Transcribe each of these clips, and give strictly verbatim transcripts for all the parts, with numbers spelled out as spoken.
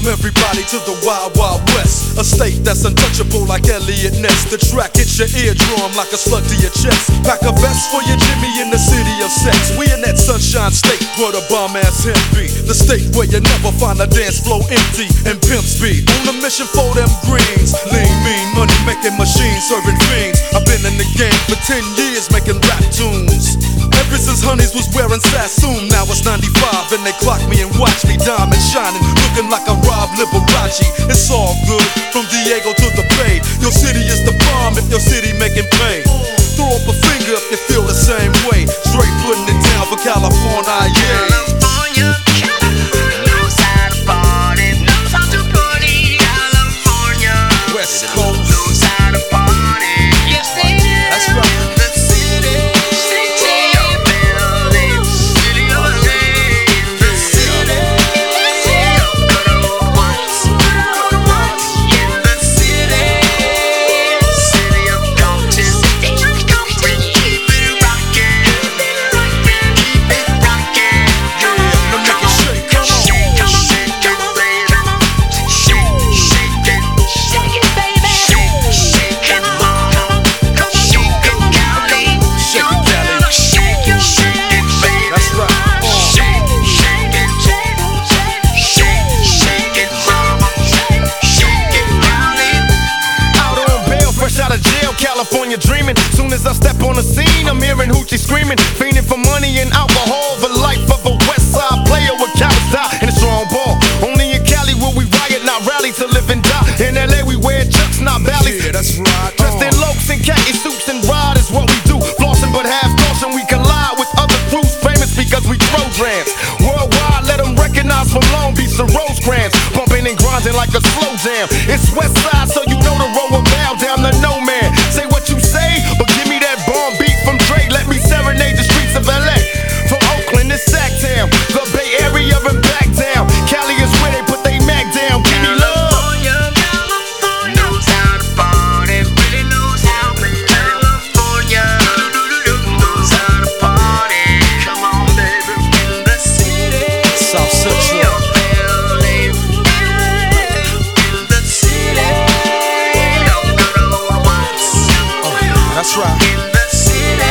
Welcome everybody to the Wild Wild West, a state that's untouchable like Elliot Ness. The track hits your eardrum like a slug to your chest. Pack a vest for your Jimmy in the city of sex. We in that sunshine state where the bomb ass hemp be. The state where you never find a dance floor empty and pimp speed. On a mission for them greens. Lean, mean, money making machines serving fiends. I've been in the game for ten years making rap tunes. Ever since Honeys was wearing Sassoon. Now it's ninety-five and they clock me and watch me diamond shining, looking like a Rob Liberace. It's all good, from Diego to the Bay. Your city is the bomb if your city making pay. Throw up a finger if you feel the same way. Straight putting it down for California, yeah. California, California knows how to party, knows how to party. California, West Coast knows how to party. Yes, they do. That's right. The city, city of building, city of land, the city, city of good old ones, good old ones. In the city, city of Compton, city of Compton. Keep it rockin', keep it rockin', keep it rockin'. Come on, Now make it shake, come on. shake it, shake it, baby. Shake, shake it, shake it, baby. Shake, shake it, mama. Come on, shake it, Cali. Shake it, Cali. Shake it, shake it, baby. That's right. Uh. Shake, shake it, shake, shake, shake it, mama. Shake it, Cali. Out on bail, fresh out of jail, California dreaming. Soon as I step on the scene, I'm hearing hoochie screaming, fiending for money and alcohol. The life of a West Side player with cowards die and a strong ball. Only in Cali will we riot, not rally to live and die. In L A we wear chucks, not valleys. Yeah, that's right. Dressed in Uh. lokes and khaki suits and ride is what we do. Flossing but have caution, we collide with other crews famous because we programs. Worldwide, let them recognize from Long Beach to Rosecrans. Bumping and grinding like a slow jam. It's West Side, so you know the road will bow down to no man. Say what you say, but give me that bomb beat from Dre. Let me serenade the streets of L A. From Oakland to Sacktown, the Bay Area and back down. Cali is where they put they mag down. Give me love. California, California knows how to party, really knows how. California knows how to party. Come on, baby, in the city. South Central. of building, in the city of good old ones. That's right. In the city,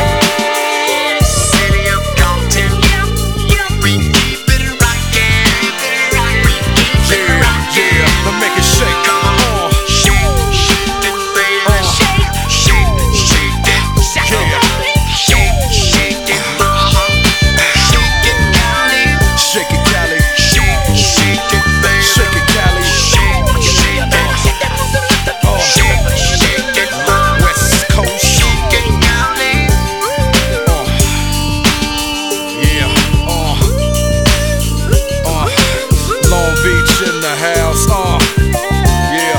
city of Compton. We keep it rockin', we keep it Yeah, rockin'. yeah. Now make it shake. Uh. Shake, shake it, baby. Shake, shake, shake it. Yeah. Shake, shake it, mama. Shake it, Cali. Shake it, Cali. Shake, shake it, baby. Shake it, Cali. Shake, shake it. Uh. Shake, shake it, mama. West Coast. Shake it, Cali. Uh. Yeah. Uh. Uh. Long Beach in the house. Uh. Yeah.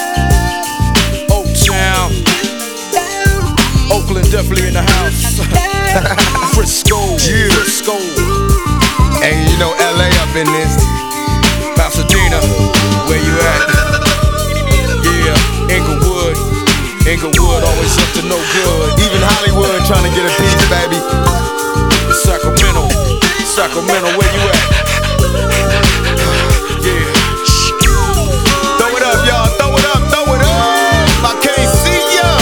Oaktown. Oakland definitely in the house. Frisco. Yeah. Frisco. And you know L A up in this. Pasadena. Where you at? Yeah. Inglewood. Inglewood always up to no good. Even Hollywood trying to get a piece, baby. Sacramento. Sacramento, where you at? Yeah. Throw it up, y'all. Throw it up. Throw it up. I can't see ya.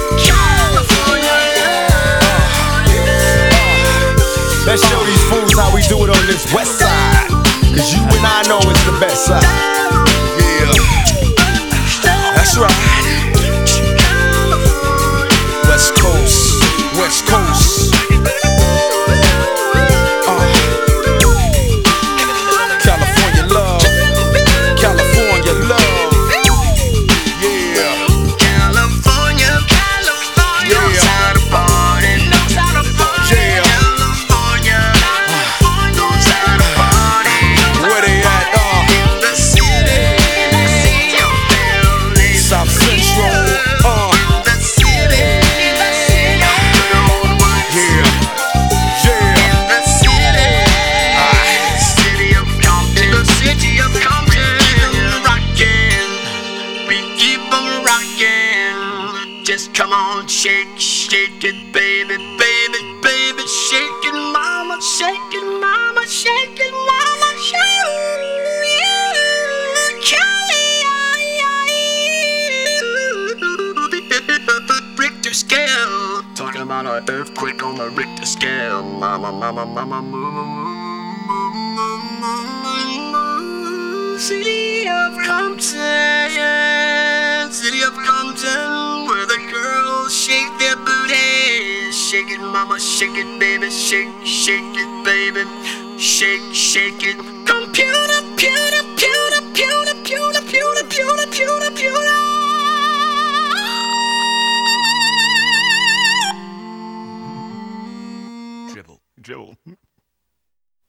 Let's show these fools how we do it on this West Side. Cause you and I know it's the best side. Yeah. That's right. West Coast. West Coast. Uh. California love. California love. Yeah. California, California knows Yeah. how to party, knows how to party. Yeah. California, knows how to party. Where they at? Uh. In the city, city of building. South Central. Uh. In the city, city of good old ones. Yeah. Yeah. In the city, city of Compton, the city of Compton. Rockin', we keep 'em rockin'. Just come on, shake, shake it, baby, baby, baby, shake it, mama, shake it, mama, shake it, mama, shake it. a earthquake on the Richter scale. Mama, mama, mama, mama, mama. City of Compton, city of Compton, where the girls shake their booty. Shake it, mama, shake it, baby, shake, shake it, baby, shake, shake it. Computer.